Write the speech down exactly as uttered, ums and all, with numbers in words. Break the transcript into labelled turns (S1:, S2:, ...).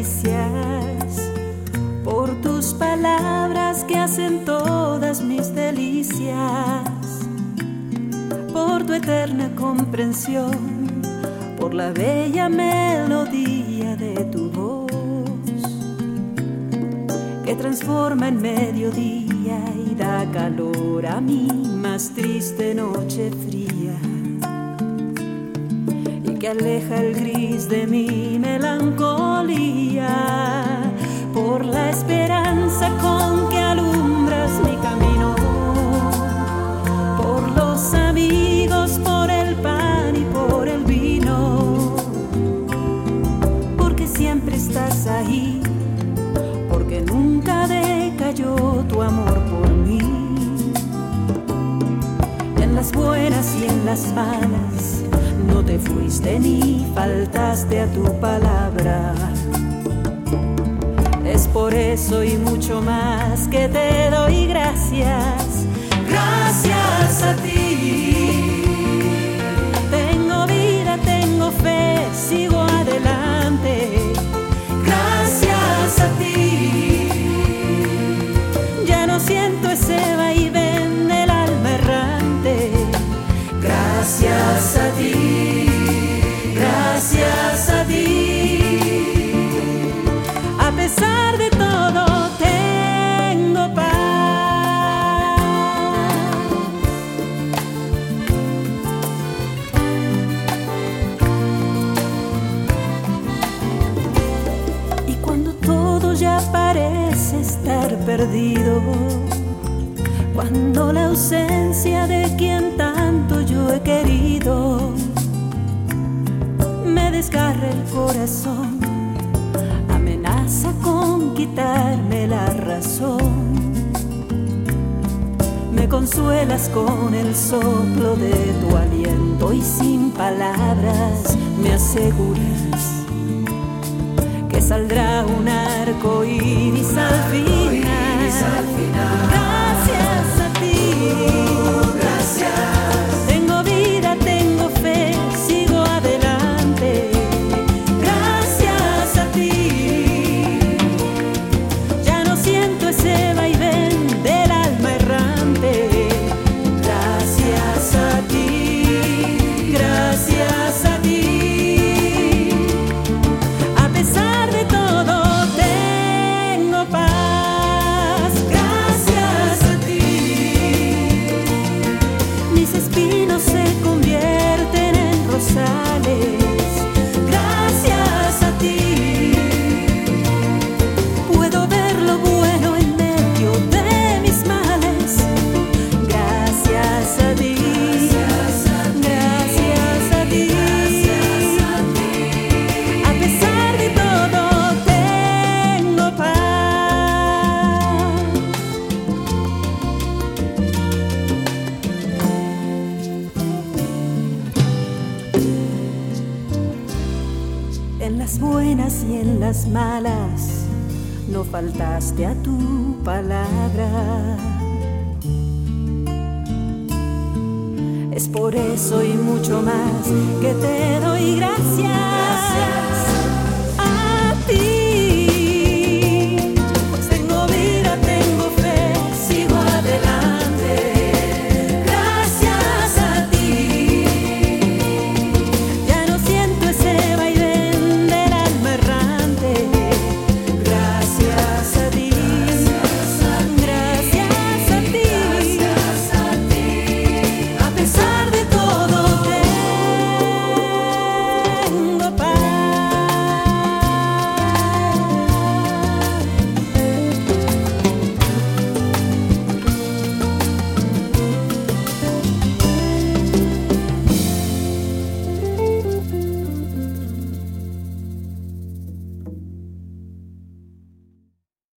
S1: caricias, por tus palabras que hacen todas mis delicias, por tu eterna comprensión, por la bella melodía de tu voz, que transforma en mediodía y da calor a mi más triste noche fría, y que aleja el gris de mi melancolía, por la esperanza con que alumbras mi camino, por los amigos, por el pan y por el vino, porque siempre estás ahí, porque nunca decayó tu amor por mí. En las buenas y en las malas no te fuiste ni faltaste a tu palabra. Es por eso y mucho más que te doy gracias, gracias a ti. Tengo vida, tengo fe, sigo adelante, gracias a ti. Ya no siento ese vaivén del alma errante, gracias a ti, gracias a ti. A pesar de todo tengo paz. Y cuando todo ya parece estar perdido, cuando la ausencia de quien tanto yo he querido me desgarra el corazón, amenaza con quitarme la razón, me consuelas con el soplo de tu aliento y sin palabras me aseguras que saldrá un arco iris al final. Gracias a ti, gracias. Tengo vida, tengo fe, sigo adelante. Gracias a ti. Ya no siento ese vaivén del alma errante. Gracias a ti, gracias a ti. A pesar de todo tengo paz. Gracias a ti. Mis espinos se convierten en rosales. Gracias a ti. Puedo ver lo bueno en medio de mis males. Gracias a ti. Gracias a ti. A pesar de todo tengo paz. En las buenas y en las malas no faltaste a tu palabra. Es por eso y mucho más que te doy gracias. Gracias.